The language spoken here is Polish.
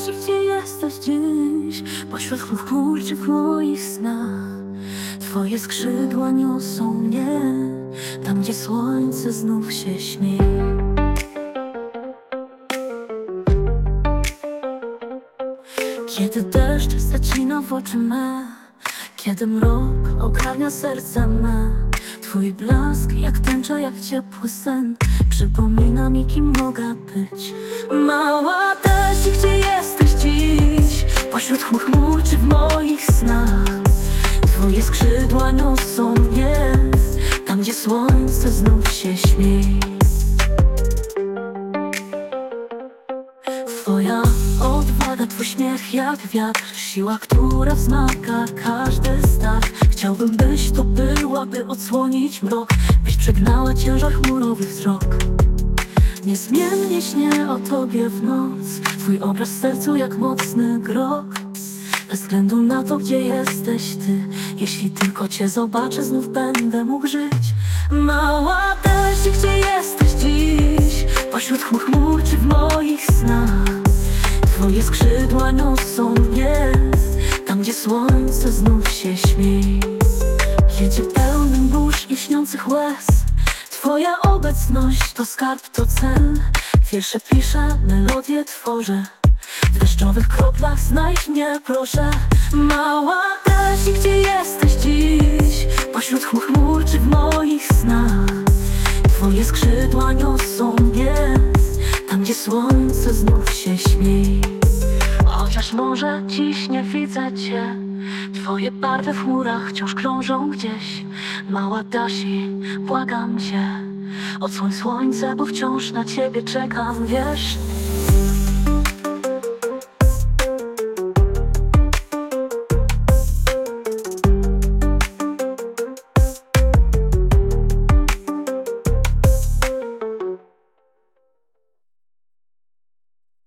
Dasi, gdzie jesteś dziś? Pośród chmur czy w moich snach Twoje skrzydła niosą mnie tam, gdzie słońce znów się śmieje. Kiedy deszcz zacina w oczy me, kiedy mrok ogarnia serce me, Twój blask jak tęcza, jak ciepły sen przypomina mi, kim mogę być. Mała Dasi, gdzie jesteś dziś? Pośród chmur czy w moich snach Twoje skrzydła niosą mnie tam, gdzie słońce znów się śmieje. Twoja odwaga, Twój śmiech jak wiatr, siła, która wzmaga każdy stach. Chciałbym, byś to była, by odsłonić mrok, byś przegnała ciężar chmurowy wzrok. Niezmiennie śnię o Tobie w noc, Twój obraz w sercu jak mocny grog. Bez względu na to, gdzie jesteś Ty, jeśli tylko Cię zobaczę, znów będę mógł żyć. Mała Dasi, gdzie jesteś dziś? Pośród chmur czy w moich snach Twoje skrzydła niosą mnie tam, gdzie słońce znów się śmieje. Jedzie pełnym burz i śniących łez, Twoja obecność to skarb, to cel. Wiersze piszę, melodię tworzę, w deszczowych kroplach znajdź mnie, proszę. Mała Dasi, gdzie jesteś dziś? Pośród chmur czy w moich snach Twoje skrzydła niosą mnie tam, gdzie słońce znów się śmieje. Chociaż może dziś nie widzę Cię, Twoje barwy w chmurach wciąż krążą gdzieś. Mała Dasi, błagam Cię, odsłoń słońce, bo wciąż na Ciebie czekam, wiesz.